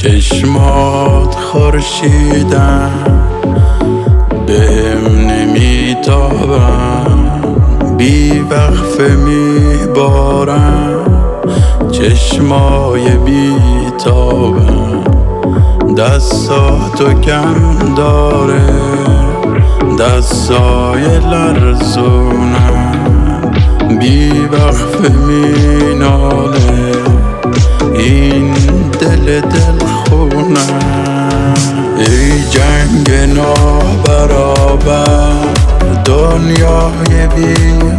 چشمات خورشیدن بهم نمیتابن، بی وقفه میبارن چشمای بیتابن. دستاتو کم داره دستای لرزونن، بی وقفه میناله این دل خونن. ای جنگ نابرابر دنیای بی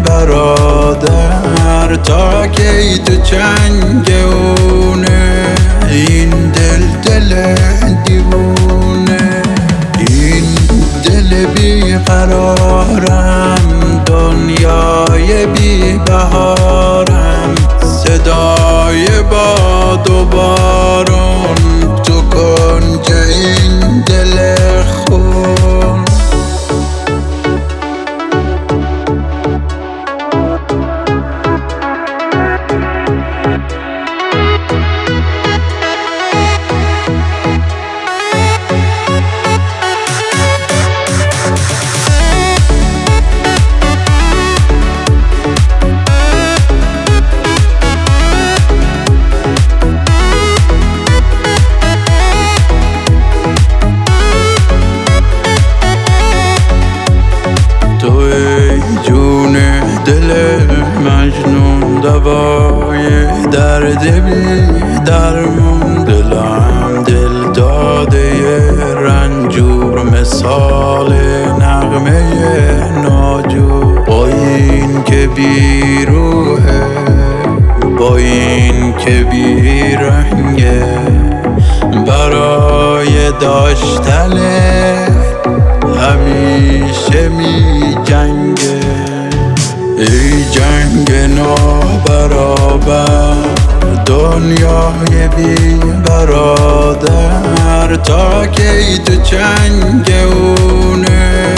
برادر، تا کی تو جنگ اونه این دل دیوونه. این دل بی قرارم دنیای بی بهارم، صدای باد و بارون تو کنج این دل خون. تو ای جون دل مجنون، دوای درد بی درمون. دلم دل داده رنجور، مثال نغمه ناجور. با این که بی روحه با این که بی رنگه، برای داشتن همیشه می جنگه. ای جنگ نابرابر دنیای بی برادر، تا کی تو جنگ اونه